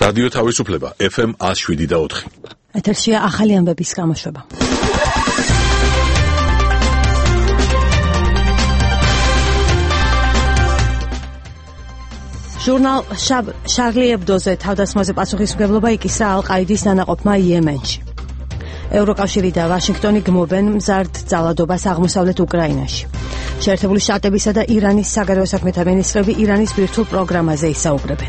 რადიო თავისუფლება FM 107.4. ეთერშია ახალი ამბების გამოშვება. ჟურნალ შარლი ებდოზე თავდასხმაზე პასუხისმგებლობა იკისრა ალ-ყაიდის დანაყოფმა იემენში. ევროკავშირი და ვაშინგტონი გმობენ მზარდ ძალადობას აღმოსავლეთ უკრაინაში. შეერთებული შტატებისა და ირანის საგარეო საქმეთა მინისტრები ირანის ბირთვულ პროგრამაზე ისაუბრებენ.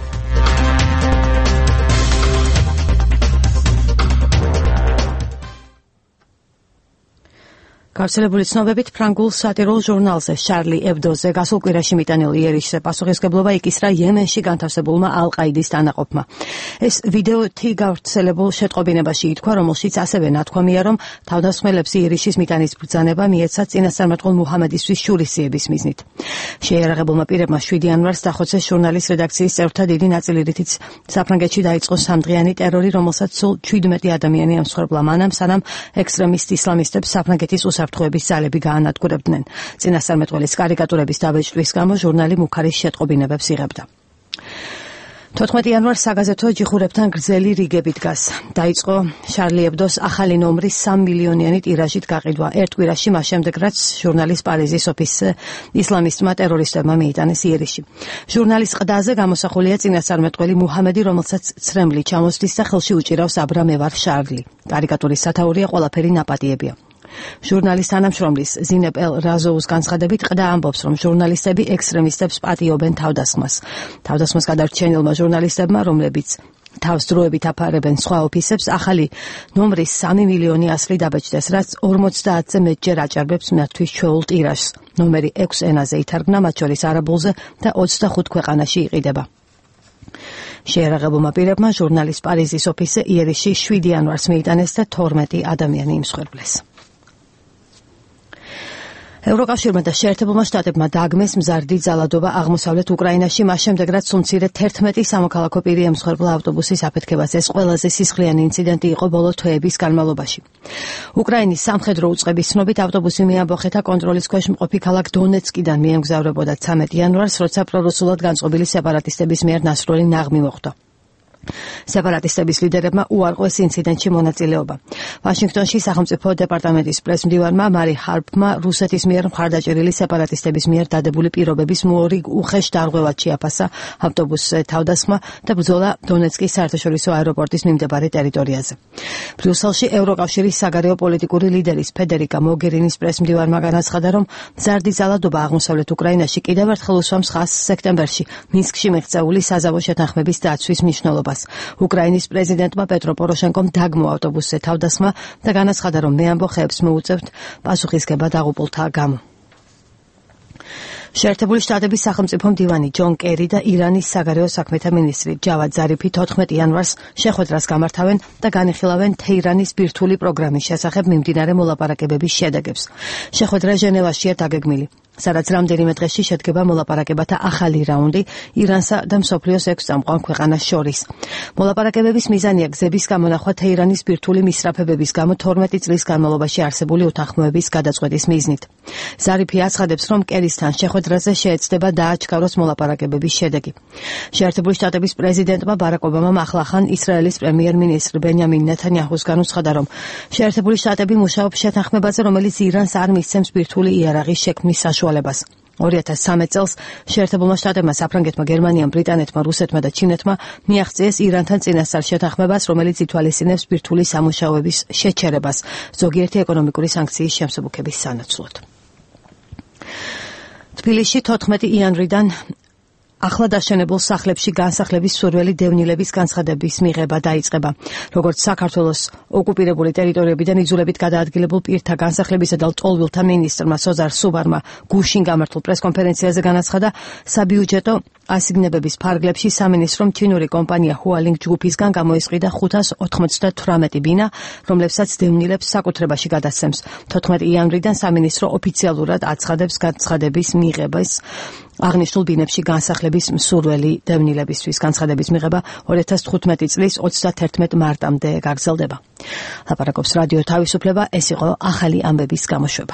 გავრცელებული ცნობებით ფრანგულ სატირულ ჟურნალზე შარლი ებდოზე გასულ კვირაში მიტანილ იერიშზე პასუხისმგებლობა იკისრა იემენში განთავსებულმა ალ-ყაიდის დანაყოფმა. ეს ვიდეოთი გავრცელებულ შეტყობინებაში ითქვა, რომელშიც ასევე ნათქვამია, რომ თავდამსხმელებს იერიშის მიტანის ბრძანება მიეცათ წინასწარმეტყველ მუჰამედისთვის შურისძიების მიზნით. შეიარაღებულმა პირებმა 7 იანვარს დახოცეს ჟურნალის რედაქციის წევრთა დიდი ნაწილი, რითიც საფრანგეთში დაიწყო სამდღიანი ტერორი, რომელსაც სულ 17 ადამიანი ემსხვერპლა მანამ, სანამ ექსტრემისტ ისლამისტებს საფრანგეთის უსაფრთხოების ძალები გაანადგურებდნენ. წინასწარმეტყველის კარიკატურების დაბეჭდვის გამო ჟურნალი მუქარის შეტყობინებებს იღებდა. 14 იანვარს საგაზეთო ჯიხურებთან გრძელი რიგები დგას. დაიწყო შარლი ებდოს ახალი ნომრის 3 მილიონიანი ტირაჟით გაყიდვა. ერთ კვირაში მას შემდეგ, რაც ჟურნალის პარიზის ოფისზე ისლამისტმა ტერორისტებმა მიიტანეს იერიში. ჟურნალის ყდაზე გამოსახულია წინასწარმეტყველი მუჰამედი, რომელსაც ცრემლი ჩამოსდის და ხელში უჭირავს აბრა მე ვარ შარლი. კარიკატურის სათაურია ყველაფერი ნაპატიებია. ჟურნალის თანამშრომლის ზინებ ელ რაზოუს განცხადებით ყდა ამბობს, რომ ჟურნალისტები ექსტრემისტებს პატიობენ თავდასხმას. თავდასხმას გადარჩენილმა ჟურნალისტებმა, რომლებიც თავს დროებით აფარებენ სხვა ოფისებს, ახალი ნომრის 3 მილიონი ასლი დაბეჭდეს, რაც 50-ზე მეტჯერ აჭარბებს მათთვის ჩვეულ ტირაჟს. ნომერი 6 ენაზე ითარგმნა, მათ შორის არაბულზე და 25 ქვეყანაში იყიდება. შეიარაღებულმა პირებმა ჟურნალის პარიზის ოფისზე იერიში 7 იანვარს მიიტანეს და 12 ადამიანი იმსხვერპლეს. ევროკავშირმა და შეერთებულმა შტატებმა დაგმეს მზარდი ძალადობა აღმოსავლეთ უკრაინაში, მას შემდეგ, რაც უმცირე 11 სამოქალაქო პირი ემსხვერპლა ავტობუსის აფეთქებას. ეს ყველაზე სისხლიანი ინციდენტი იყო ბოლო თვეების განმავლობაში. უკრაინის სამხედრო უწყების ცნობით ავტობუსი მიამბოხეთა კონტროლის ქვეშ მყოფი ქალაქ დონეცკიდან მიემგზავრებოდა 13 იანვარს, როცა პრორუსულად განწყობილი სეპარატისტების მიერ ნასროლი ნაღმი მოხდა. სეპარატისტების ლიდერებმა უარყვეს ინციდენტში მონაწილეობა. ვაშინგტონში სახელმწიფო დეპარტამენტის პრესმდივარმა მარი ჰარპმა რუსეთის მიერ მხარდაჭერილი სეპარატისტების მიერ დადებული პირობების მორი უხეშ დარღვევად შეაფასა ავტობუსზე თავდასხმა და ბრძოლა დონეცკის საერთაშორისო აეროპორტის მიმდებარე ტერიტორიაზე. ბრიუსელში ევროკავშირის საგარეო პოლიტიკური ლიდერის ფედერიკა მოგერინის პრესმდივარმა განაცხადა, რომ მზარდი ძალადობა აღმოსავლეთ უკრაინაში კიდევ ერთხელ უსვამს ხაზს სექტემბერში მინსკში მიღწეული საზავო შეთანხმების დაცვის მნიშვნელობას. უკრაინის პრეზიდენტმა პეტრო პოროშენკომ დაგმო ავტობუსზე თავდასხმა და განაცხადა, რომ მეამბოხეებს მოუწევთ პასუხისგება დაღუპულთა გამო. შეერთებული შტატების სახელმწიფო მდივანი ჯონ კერი და ირანის საგარეო საქმეთა მინისტრი ჯავად ზარიფი 14 იანვარს შეხვედრას გამართავენ და განიხილავენ თეირანის ბირთვული პროგრამის შესახებ მიმდინარე მოლაპარაკებების შედეგებს. შეხვედრა ჟენევაშია დაგეგმილი. სადაც რამდენიმე დღეში შედგება მოლაპარაკებათა ახალი რაუნდი ირანსა და მსოფლიოს 6 წამყვან ქვეყანას შორის. მოლაპარაკებების მიზანია გზების გამონახვა თეირანის ბირთვული მისწრაფებების გამო 12 წლის განმავლობაში არსებული უთანხმოების გადაწყვეტის მიზნით. ზარიფი აცხადებს, რომ კერისთან შეხვედრაზე შეეცდება დააჩქაროს მოლაპარაკებების შედეგი. შეერთებული შტატების პრეზიდენტმა ბარაკ ობამამ ახლახან ისრაელის პრემიერ-მინისტრ ბენიამინ ნეთანიაჰუს განუცხადა, რომ შეერთებული შტატები მუშაობს შეთანხმებაზე, რომელიც ირანს არ მისცემს ბირთვული იარაღის შექმნის საშუალებას. 2013 წელს შეერთებულმა შტატებმა, საფრანგეთმა, გერმანიამ, ბრიტანეთმა, რუსეთმა და ჩინეთმა მიაღწიეს ირანთან წინასწარ შეთანხმებას, რომელიც ითვალისწინებს ბირთვული სამუშაოების შეჩერებას ზოგიერთი ეკონომიკური სანქციის შემსუბუქების სანაცვლოდ. თბილისში 14 იანვრიდან ახლად აშენებულ სახლებში განსახლების მსურველი დევნილების განცხადების მიღება დაიწყება. როგორც საქართველოს ოკუპირებული ტერიტორიებიდან იძულებით გადაადგილებულ პირთა განსახლებისა და ლტოლვილთა მინისტრმა სოზარ სუბარმა გუშინ გამართულ პრესკონფერენციაზე განაცხადა, საბიუჯეტო ასიგნებების ფარგლებში სამინისტრომ ჩინური კომპანია ჰუალინგ ჯგუფისგან გამოისყიდა 598 ბინა, რომლებსაც დევნილებს საკუთრებაში გადასცემს. 14 იანვრიდან სამინისტრო ოფიციალურად აცხადებს განცხადების მიღებას აღნიშნულ ბინებში განსახლების მსურველი დევნილებისთვის. განცხადების მიღება 2015 წლის 31 მარტამდე გაგრძელდება. ლაპარაკობს რადიო თავისუფლება, ეს იყო ახალი ამბების გამოშვება.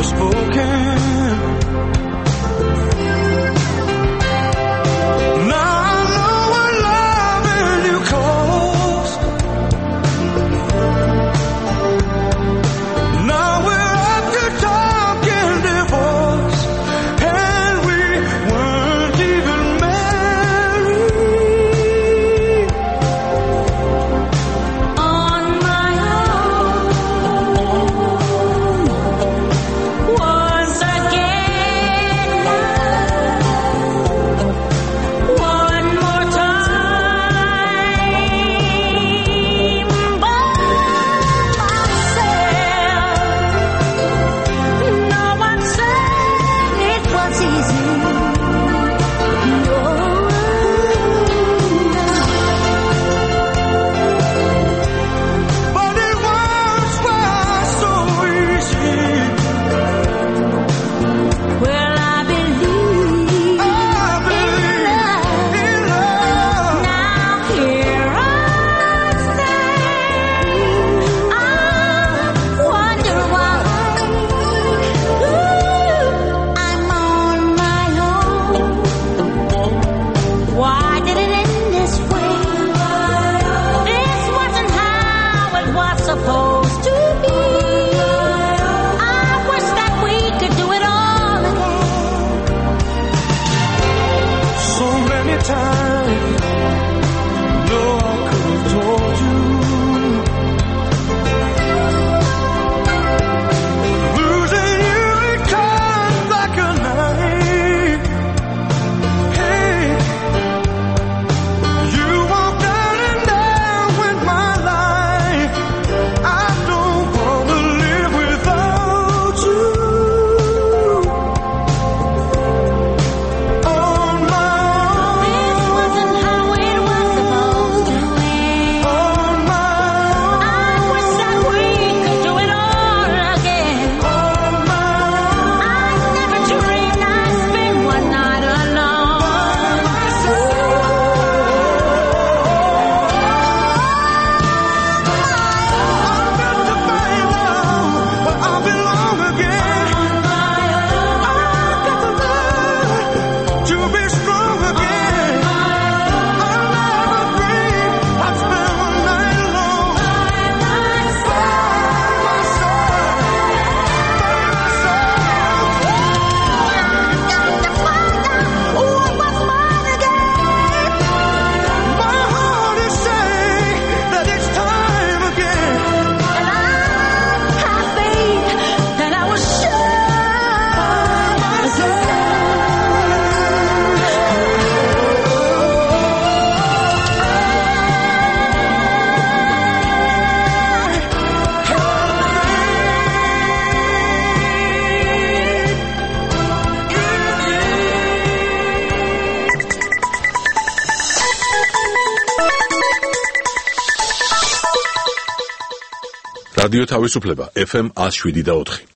რადიო თავისუფლება FM 107.4.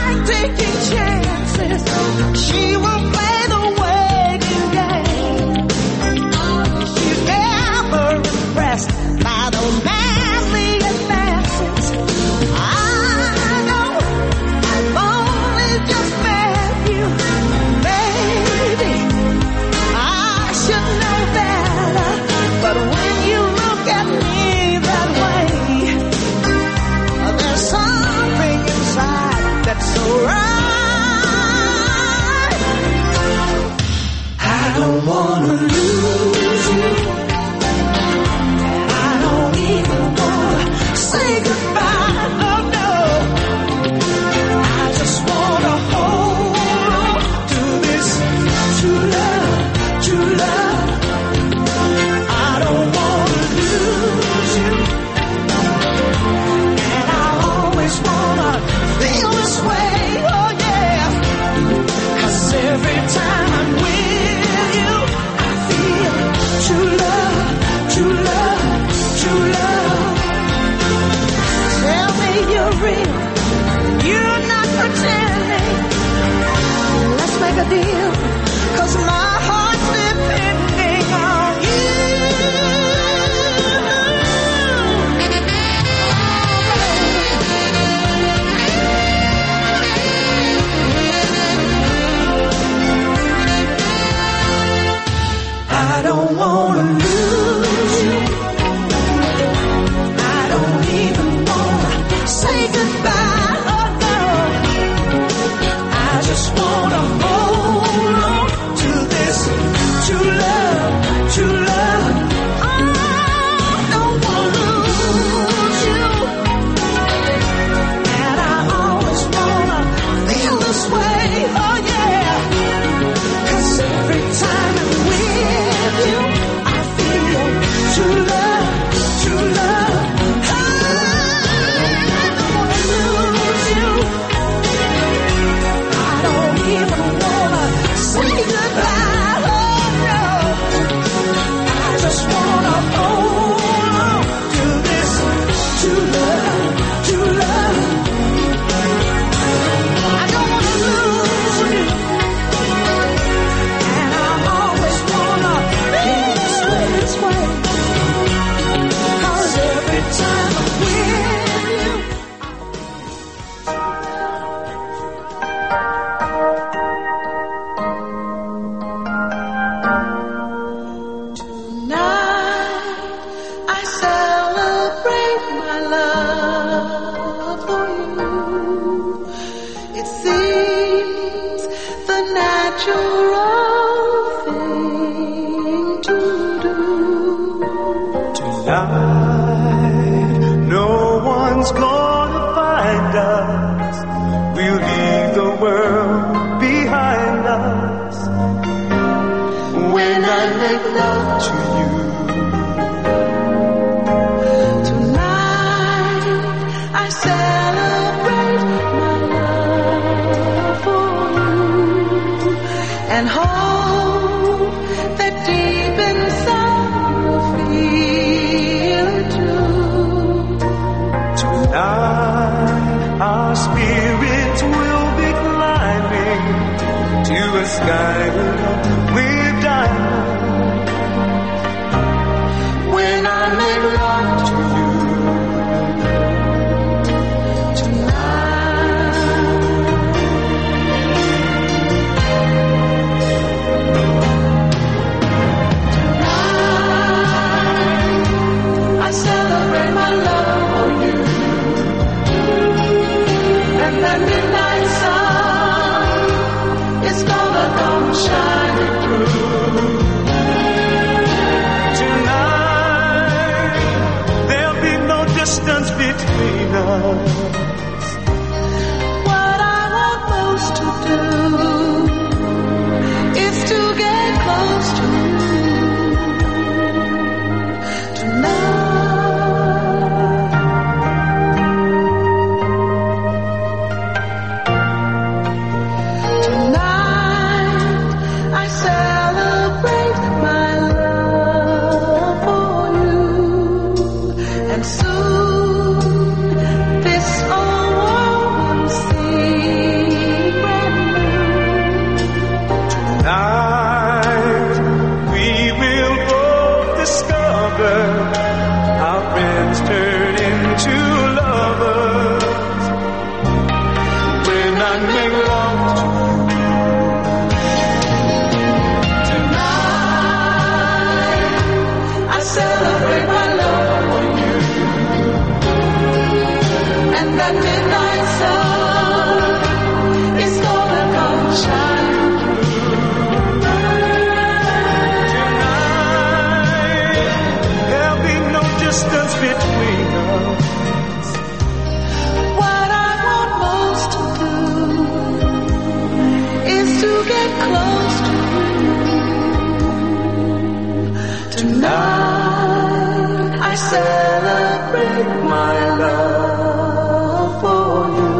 She will play the waiting game. don't wanna lose you. I don't even wanna say goodbye, oh no. I just wanna hold on to this true love, true love. I don't wanna lose you. And I always wanna feel this way, oh yeah. 'Cause every time I'm with you, I feel true love, true love. I don't wanna lose you. I don't even wanna say goodbye, oh no. I just wanna hold on to this true love, true love. I don't wanna lose you. And I always wanna feel this way. 'Cause every time I'm with you, tonight I celebrate my love for you. It seems the natural thing to do. Tonight, no one's gonna find us. We'll leave the world behind us. When I make love to you, Tonight I celebrate my love for you and hope that deep inside you'll feel it too. tonight our spirits will be climbing to a sky with diamonds. When I make love to you, I celebrate my love for you, and that midnight sun is gonna come shining through. tonight there'll be no distance between us. What I want most to do is to get close to you tonight. Tonight I celebrate my love for you, and soon this whole world will seem brand new. Tonight we will both discover our friends turn into lovers. When I make love to Tonight I celebrate my love for you, and that midnight sun is gonna come shining through. tonight, there'll be no distance between us. What I want most to do is to get close to you tonight. I celebrate my love for you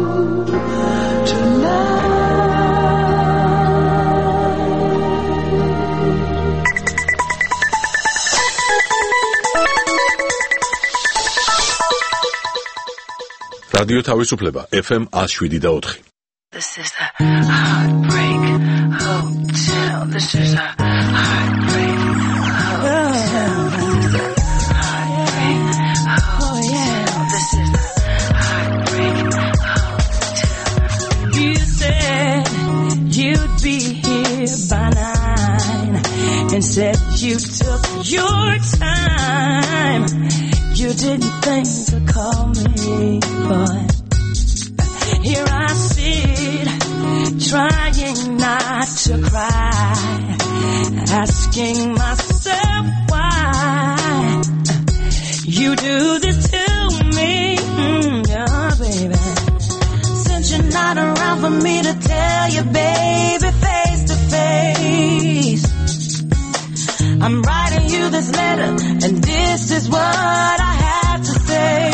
tonight. რადიო თავისუფლება FM 107.4. This is a heartbreak hotel. This is a heartbreak hotel. Heartbreak hotel. This is a heartbreak hotel. You said you'd be here by 9, and said you took your time. You didn't think to call me, but here I sit, trying not to cry, asking myself why you do this to me, yeah, baby. Since you're not around for me to tell you, baby, face to face, I'm writing you this letter, and this is what I have to say.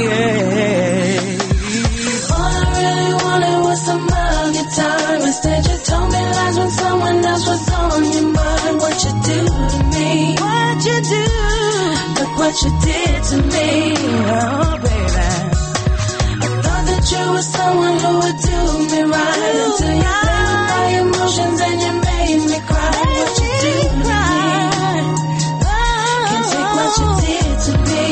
All I really wanted was some of your time. Instead, you told me lies when someone else was on your mind. What you do to me? What you do? Look what you did to me, oh baby. I thought that you were someone who would do me right until you played with my emotions and you made me cry. What you do to me? Can't take what you did to me.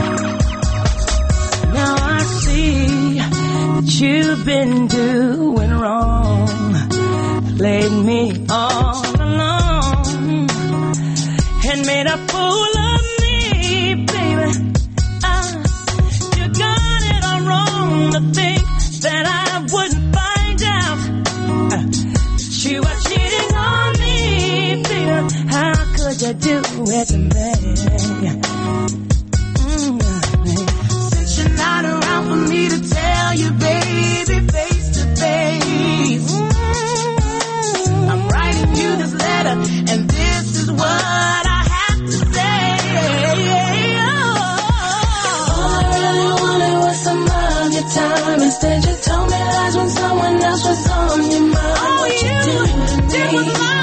Now I see that you've been doing wrong, played me all along, and made a fool of me, baby. You got it all wrong to think that I wouldn't find out that you were cheating on me, baby. How could you do it to me? Since you're not around for me to tell you, baby, face to face, I'm writing you this letter, and this is what I have to say. All I really wanted was some of your time. Instead, you told me lies when someone else was on your mind. What you do to me?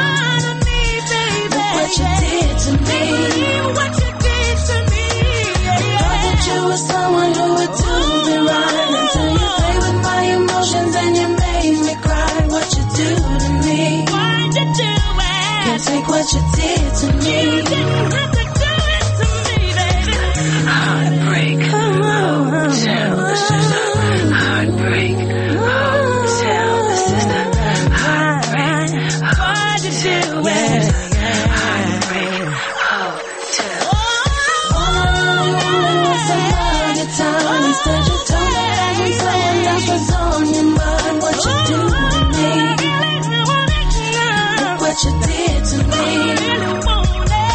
What you did to me? What you did to me? I thought that you were someone who would do me right until you played with my emotions and you made me cry. What you do to me? Why'd you do it? Can't take what you did to me. You didn't have to do it to me, baby. Heartbreak. Tell the sister. Heartbreak. Tell the sister. Heartbreak. Why'd you do it? Instead, you told me that when someone else was on your mind. What you do to me? Look what you did to me.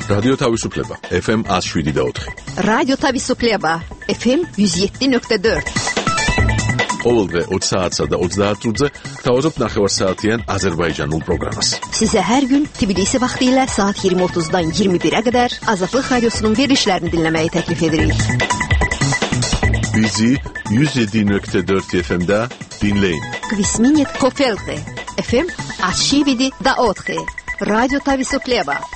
რადიო თავისუფლება FM 107.4. რადიო თავისუფლება FM 107.4. ყოველდღე 20 საათსა და 30 წუთზე გთავაზობთ ნახევარსაათიან აზერბაიჯანულ პროგრამას. Size her gün Tbilisi vaxtilə saat 20:30-dan 21-ə qədər Azadlıq Radiosunun verilişlərini dinləməyi təklif edirik. Bizi 107.4 FM-də dinləyin. Kvisminit Kofelte FM 107.4. Radyo Tavisupleva.